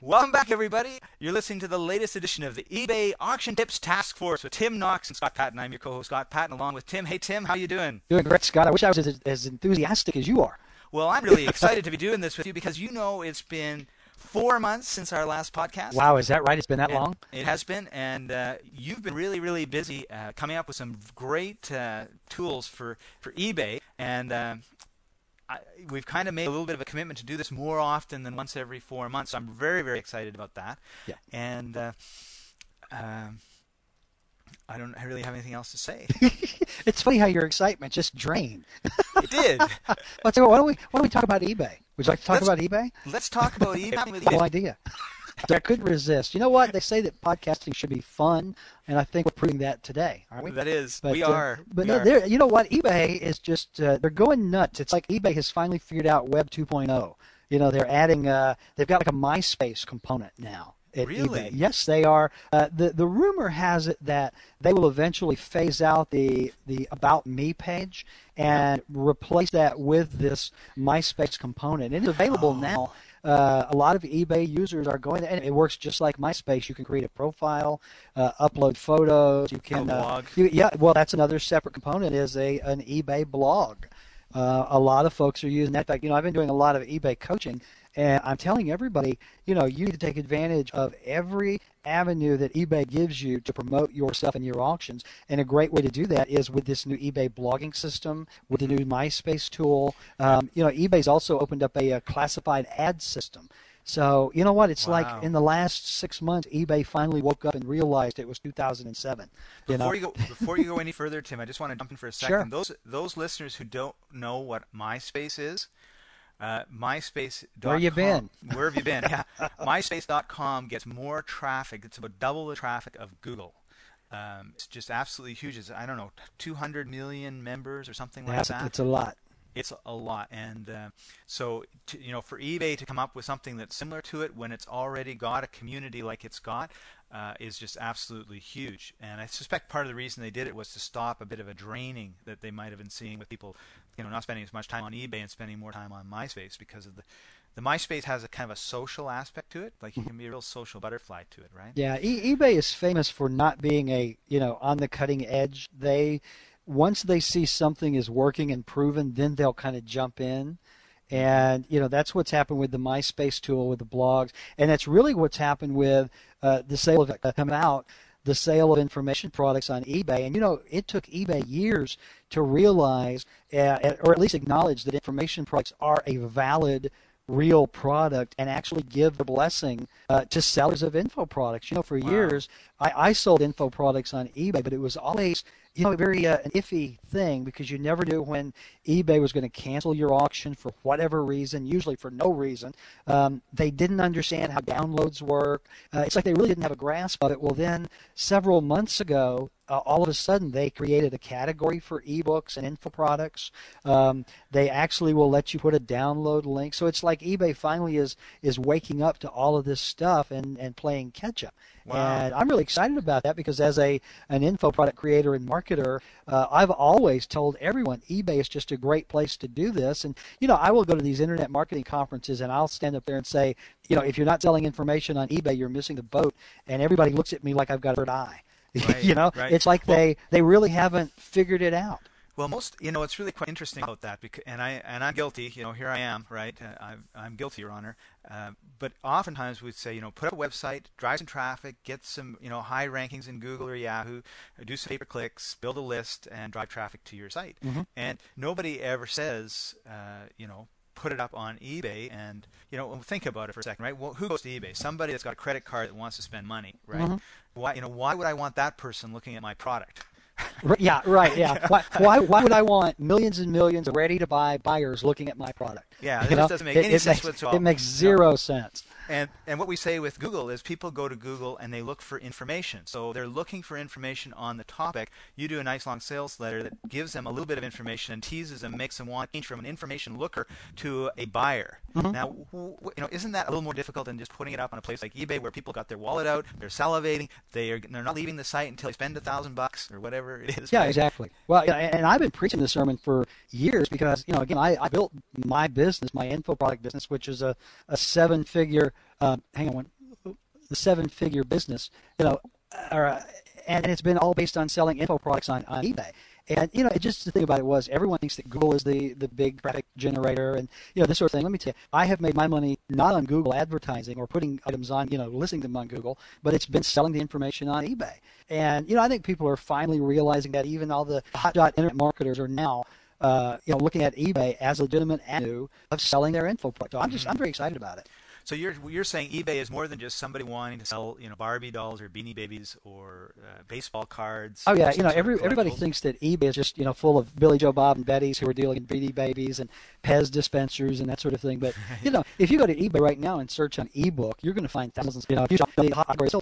Welcome back, everybody. You're listening to the latest edition of the eBay Auction Tips Task Force with Tim Knox and Scott Patton. I'm your co-host, Scott Patton, along with Tim. Hey, Tim, how you doing? Doing great, Scott. I wish I was as enthusiastic as you are. Well, I'm really excited to be doing this with you because it's been 4 months since our last podcast. Wow, is that right? It's been that long? It has been, and you've been really, really busy coming up with some great tools for eBay, and we've kind of made a little bit of a commitment to do this more often than once every 4 months. So I'm very, very excited about that. Yeah. And I don't really have anything else to say. It's funny how your excitement just drained. It did. Why don't we talk about eBay? Would you like to talk about eBay? Let's talk about eBay. No idea. I couldn't resist. You know what? They say that podcasting should be fun, and I think we're proving that today, aren't we? That is. But, we are. But no, you know what? eBay is just, they're going nuts. It's like eBay has finally figured out Web 2.0. You know, they're adding, they've got like a MySpace component now. Really? eBay. Yes, they are. The rumor has it that they will eventually phase out the About Me page and replace that with this MySpace component. It is available now. A lot of eBay users are going, and it works just like MySpace. You can create a profile, upload photos. You can blog. Well, that's another separate component is an eBay blog. A lot of folks are using that. In fact, I've been doing a lot of eBay coaching. And I'm telling everybody, you need to take advantage of every avenue that eBay gives you to promote yourself and your auctions. And a great way to do that is with this new eBay blogging system, with the new MySpace tool. eBay's also opened up a classified ad system. So, you know what? It's like in the last 6 months, eBay finally woke up and realized it was 2007. Before you go any further, Tim, I just want to jump in for a second. Sure. Those listeners who don't know what MySpace is, MySpace.com. Where you been? Where have you been? Yeah. MySpace.com gets more traffic. It's about double the traffic of Google. It's just absolutely huge. It's, 200 million members or something like that. It's a lot. It's a lot. And so, for eBay to come up with something that's similar to it when it's already got a community like it's got is just absolutely huge. And I suspect part of the reason they did it was to stop a bit of a draining that they might have been seeing with people not spending as much time on eBay and spending more time on MySpace, because of the MySpace has a kind of a social aspect to it. Like you can be a real social butterfly to it, right? Yeah, eBay is famous for not being on the cutting edge. Once they see something is working and proven, then they'll kind of jump in. And, that's what's happened with the MySpace tool, with the blogs. And that's really what's happened with the sale the sale of information products on eBay. And, it took eBay years to realize, or at least acknowledge, that information products are a valid, real product and actually give the blessing to sellers of info products. For years, I sold info products on eBay, but it was always very an iffy thing, because you never knew when eBay was going to cancel your auction for whatever reason, usually for no reason. They didn't understand how downloads work. It's like they really didn't have a grasp of it. Well, then several months ago, all of a sudden they created a category for ebooks and info products. They actually will let you put a download link. So it's like eBay finally is waking up to all of this stuff and playing catch up. Wow. And I'm really excited about that, because as an info product creator and marketer, I've always told everyone eBay is just a great place to do this. And, I will go to these internet marketing conferences and I'll stand up there and say, if you're not selling information on eBay, you're missing the boat. And everybody looks at me like I've got a third eye. Right, right. It's like they really haven't figured it out. Well, it's really quite interesting about that, because, and I'm guilty. Here I am, right? I'm guilty, Your Honor. But oftentimes we'd say, put up a website, drive some traffic, get some, high rankings in Google or Yahoo, do some pay-per-clicks, build a list, and drive traffic to your site. Mm-hmm. And nobody ever says, put it up on eBay, and think about it for a second, right? Well, who goes to eBay? Somebody that's got a credit card that wants to spend money, right? Mm-hmm. Why would I want that person looking at my product? Yeah, right. Yeah. Why would I want millions and millions of ready-to-buy buyers looking at my product? Yeah, this doesn't make any sense whatsoever. It makes zero sense. And what we say with Google is people go to Google and they look for information. So they're looking for information on the topic. You do a nice long sales letter that gives them a little bit of information and teases them, makes them want to change from an information looker to a buyer. Mm-hmm. Now, isn't that a little more difficult than just putting it up on a place like eBay, where people got their wallet out, they're salivating, they're not leaving the site until they spend $1,000 or whatever it is. Yeah, right? Exactly. Well, and I've been preaching this sermon for years, because again, I built my business, my info product business, which is a 7-figure hang on, the 7-figure business, and it's been all based on selling info products on eBay. And, just the thing about it was everyone thinks that Google is the big traffic generator and, this sort of thing. Let me tell you, I have made my money not on Google advertising or putting items on, listing them on Google, but it's been selling the information on eBay. And, I think people are finally realizing that even all the hotshot internet marketers are now, looking at eBay as a legitimate avenue of selling their info product. So I'm very excited about it. So you're saying eBay is more than just somebody wanting to sell, Barbie dolls or Beanie Babies or baseball cards. Oh yeah, everybody thinks that eBay is just full of Billy Joe Bob and Bettys who are dealing in Beanie Babies and Pez dispensers and that sort of thing. But if you go to eBay right now and search on ebook, you're going to find thousands. If you shop the hot categories,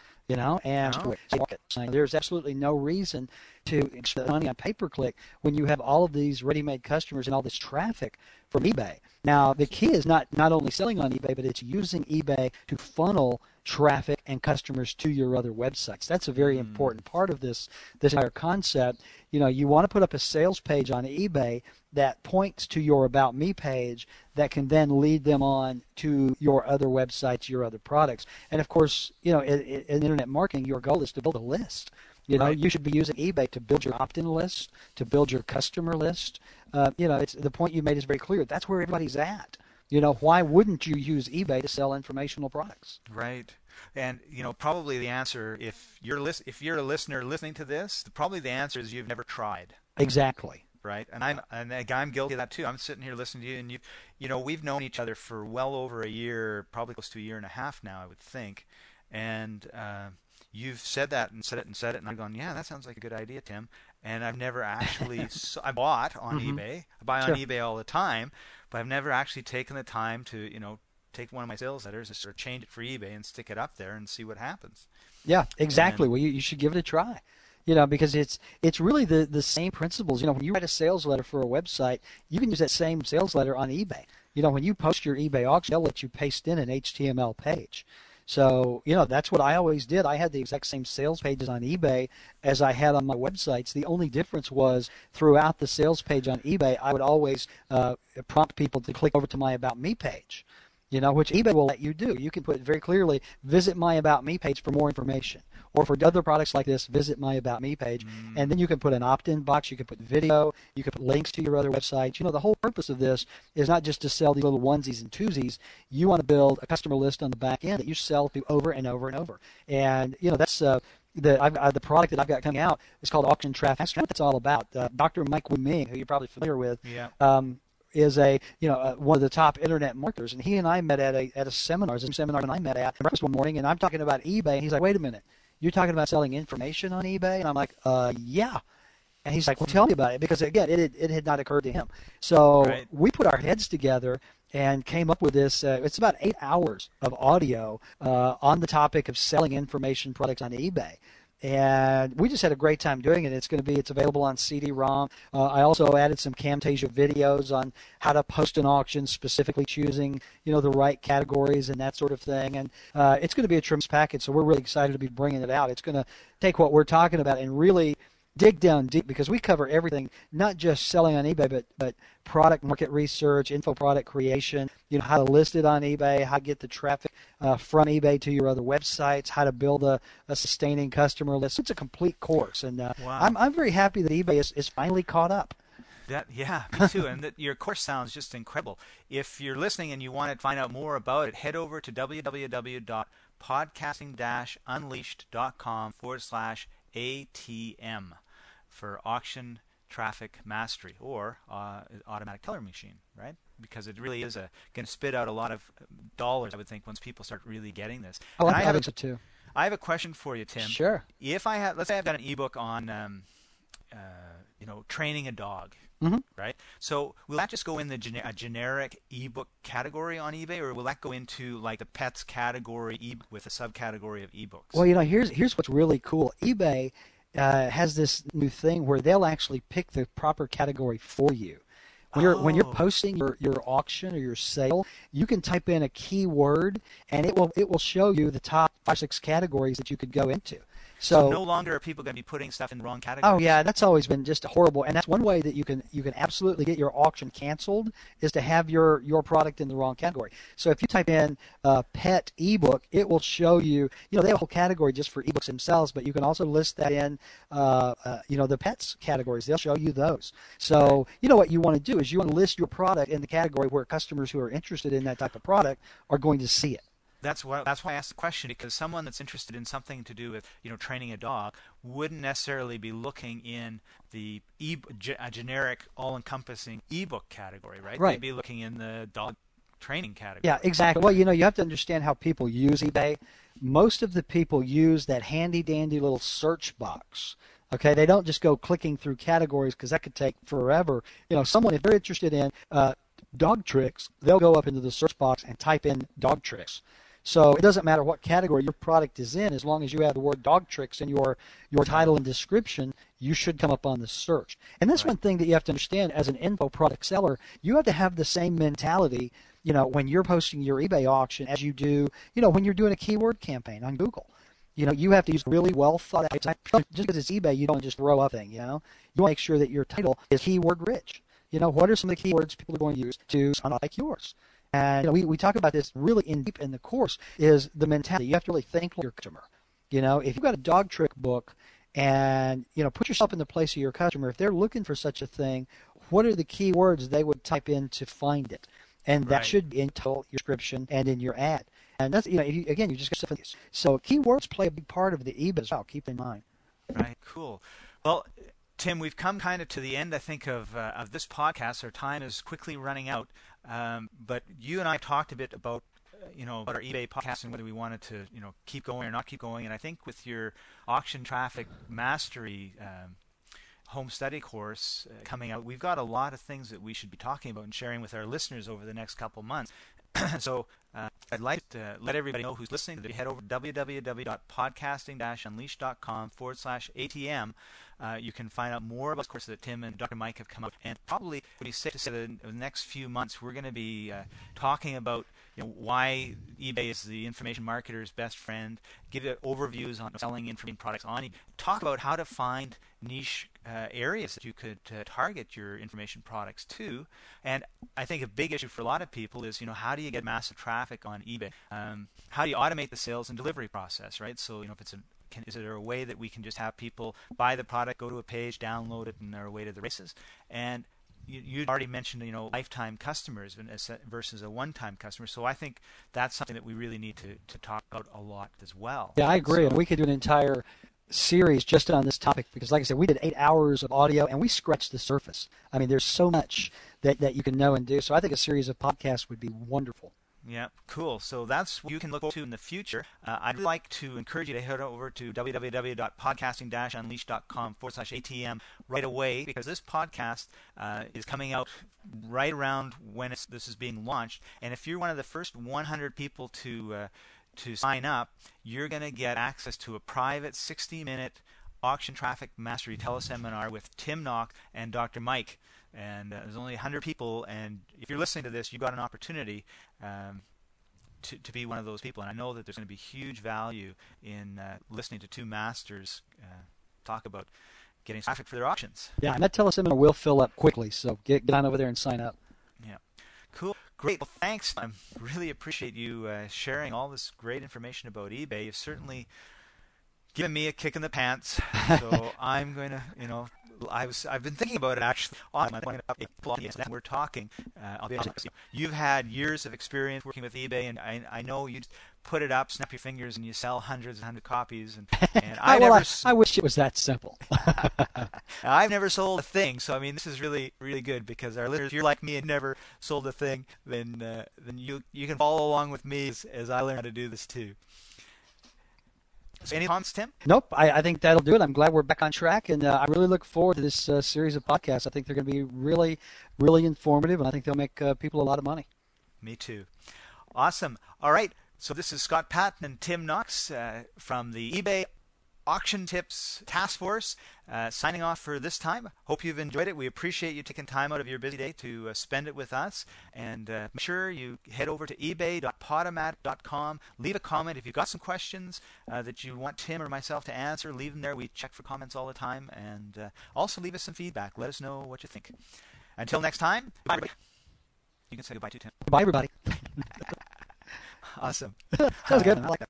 and there's absolutely no reason to spend money on pay-per-click when you have all of these ready-made customers and all this traffic from eBay. Now, the key is not only selling on eBay, but it's using eBay to funnel traffic and customers to your other websites. That's a very important part of this entire concept. You want to put up a sales page on eBay that points to your About Me page that can then lead them on to your other websites, your other products. And of course, in internet marketing, your goal is to build a list. You should be using eBay to build your opt-in list, to build your customer list. It's the point you made is very clear. That's where everybody's at. Why wouldn't you use eBay to sell informational products? Right. And probably the answer, if you're a listener listening to this, probably the answer is you've never tried. Exactly. Right. And I'm guilty of that too. I'm sitting here listening to you, and we've known each other for well over a year, probably close to a year and a half now, I would think. And you've said that and said it and said it, and I've gone, yeah, that sounds like a good idea, Tim. And I've never actually I bought on eBay. I buy on eBay all the time, but I've never actually taken the time to take one of my sales letters and sort of change it for eBay and stick it up there and see what happens. Yeah, exactly. Well, you should give it a try. Because it's really the same principles. When you write a sales letter for a website, you can use that same sales letter on eBay. When you post your eBay auction, they'll let you paste in an HTML page. So, that's what I always did. I had the exact same sales pages on eBay as I had on my websites. The only difference was throughout the sales page on eBay, I would always prompt people to click over to my About Me page, which eBay will let you do. You can put very clearly, visit my About Me page for more information. Or for other products like this, visit my About Me page. And then you can put an opt-in box. You can put video. You can put links to your other websites. The whole purpose of this is not just to sell these little onesies and twosies. You want to build a customer list on the back end that you sell to over and over and over. And, that's the product that I've got coming out is called Auction Traffic. That's what it's all about. Dr. Mike Wu-Ming, who you're probably familiar with, is one of the top internet marketers. And he and I met at a seminar. There's a seminar that I met at breakfast one morning, and I'm talking about eBay. And he's like, wait a minute. You're talking about selling information on eBay? And I'm like, yeah. And he's like, well, tell me about it. Because, again, it had not occurred to him. So we put our heads together and came up with this. It's about 8 hours of audio on the topic of selling information products on eBay. And we just had a great time doing it. It's available on CD-ROM. I also added some Camtasia videos on how to post an auction, specifically choosing, the right categories and that sort of thing. And it's going to be a tremendous package, so we're really excited to be bringing it out. It's going to take what we're talking about and really dig down deep, because we cover everything, not just selling on eBay, but product market research, info product creation, how to list it on eBay, how to get the traffic from eBay to your other websites, how to build a sustaining customer list. It's a complete course, and wow. I'm very happy that eBay is finally caught up. Yeah, me too. And your course sounds just incredible. If you're listening and you want to find out more about it, head over to www.podcasting-unleashed.com/ATM for Auction Traffic Mastery, or Automatic Teller Machine, right? Because it really is going to spit out a lot of dollars, I would think, once people start really getting this. Oh, I think so too. I have a question for you, Tim. Sure. If let's say I've done an ebook on, training a dog. Right? So will that just go in the generic ebook category on eBay, or will that go into like the pets category with a subcategory of ebooks? Well, here's what's really cool. eBay has this new thing where they'll actually pick the proper category for you. When you're posting your auction or your sale, you can type in a keyword, and it will show you the top 5, 6 categories that you could go into. So no longer are people going to be putting stuff in the wrong categories. Oh yeah, that's always been just horrible, and that's one way that you can absolutely get your auction canceled is to have your product in the wrong category. So if you type in pet ebook, it will show you. They have a whole category just for ebooks themselves, but you can also list that in the pets categories. They'll show you those. So what you want to do is you want to list your product in the category where customers who are interested in that type of product are going to see it. That's why I asked the question, because someone that's interested in something to do with training a dog wouldn't necessarily be looking in the a generic all-encompassing ebook category, right? Right. They'd be looking in the dog training category. Yeah, exactly. Well, you have to understand how people use eBay. Most of the people use that handy-dandy little search box. Okay, they don't just go clicking through categories because that could take forever. Someone, if they're interested in dog tricks, they'll go up into the search box and type in dog tricks. So it doesn't matter what category your product is in, as long as you have the word dog tricks in your title and description, you should come up on the search. And that's one thing that you have to understand as an info product seller. You have to have the same mentality, when you're posting your eBay auction as you do, when you're doing a keyword campaign on Google. You have to use really well thought out. Just because it's eBay, you don't just throw up thing, You want to make sure that your title is keyword rich. What are some of the keywords people are going to use to sound like yours? And we talk about this really in deep in the course is the mentality. You have to really think like your customer. If you've got a dog trick book and, put yourself in the place of your customer. If they're looking for such a thing, what are the keywords they would type in to find it? And that should be in your description and in your ad. And that's, you just got stuff in these. So keywords play a big part of the eBay as well. Keep in mind. Right. Cool. Well, Tim, we've come kind of to the end, I think, of this podcast. Our time is quickly running out. But you and I talked a bit about, about our eBay podcast and whether we wanted to, keep going or not keep going. And I think with your auction traffic mastery home study course coming out, we've got a lot of things that we should be talking about and sharing with our listeners over the next couple months. So I'd like to let everybody know who's listening that you head over to www.podcasting-unleashed.com/ATM. You can find out more about the course that Tim and Dr. Mike have come up, and probably would be safe to say that in the next few months we're going to be talking about why eBay is the information marketer's best friend, give you overviews on selling information products on eBay, talk about how to find niche areas that you could target your information products to. And I think a big issue for a lot of people is how do you get massive traffic on eBay? How do you automate the sales and delivery process, right? So if it's is there a way that we can just have people buy the product, go to a page, download it, and they're away to the races? And you already mentioned, lifetime customers versus a one-time customer. So I think that's something that we really need to talk about a lot as well. Yeah, I agree. And we could do an entire series just on this topic because, like I said, we did 8 hours of audio and we scratched the surface. I mean, there's so much that you can know and do. So I think a series of podcasts would be wonderful. Yeah, cool. So that's what you can look forward to in the future. I'd like to encourage you to head over to www.podcasting-unleashed.com/ATM right away, because this podcast is coming out right around when this is being launched. And if you're one of the first 100 people to sign up, you're going to get access to a private 60-minute auction traffic mastery teleseminar with Tim Nock and Dr. Mike. And there's only 100 people, and if you're listening to this, you've got an opportunity to be one of those people. And I know that there's going to be huge value in listening to two masters talk about getting traffic for their auctions. Yeah, and that teleseminar will fill up quickly, so get on over there and sign up. Yeah, cool. Great. Well, thanks. I really appreciate you sharing all this great information about eBay. You've certainly given me a kick in the pants, so I'm going to, I've been thinking about it actually. We're talking. I'll be honest with you. You've had years of experience working with eBay, and I know you put it up, snap your fingers, and you sell hundreds and hundreds of copies. And I wish it was that simple. I've never sold a thing, so I mean, this is really, really good because our listeners, if you're like me and never sold a thing, then you can follow along with me as I learn how to do this too. So any comments, Tim? Nope. I think that'll do it. I'm glad we're back on track, and I really look forward to this series of podcasts. I think they're going to be really, really informative, and I think they'll make people a lot of money. Me too. Awesome. All right. So this is Scott Patton and Tim Knox from the eBay Auction Tips Task Force signing off for this time. Hope you've enjoyed it. We appreciate you taking time out of your busy day to spend it with us. And make sure you head over to ebay.podomatic.com. Leave a comment. If you've got some questions that you want Tim or myself to answer, leave them there. We check for comments all the time. And also leave us some feedback. Let us know what you think. Until next time, goodbye, everybody. You can say goodbye to Tim. Goodbye, everybody. Awesome. That was good. I like that.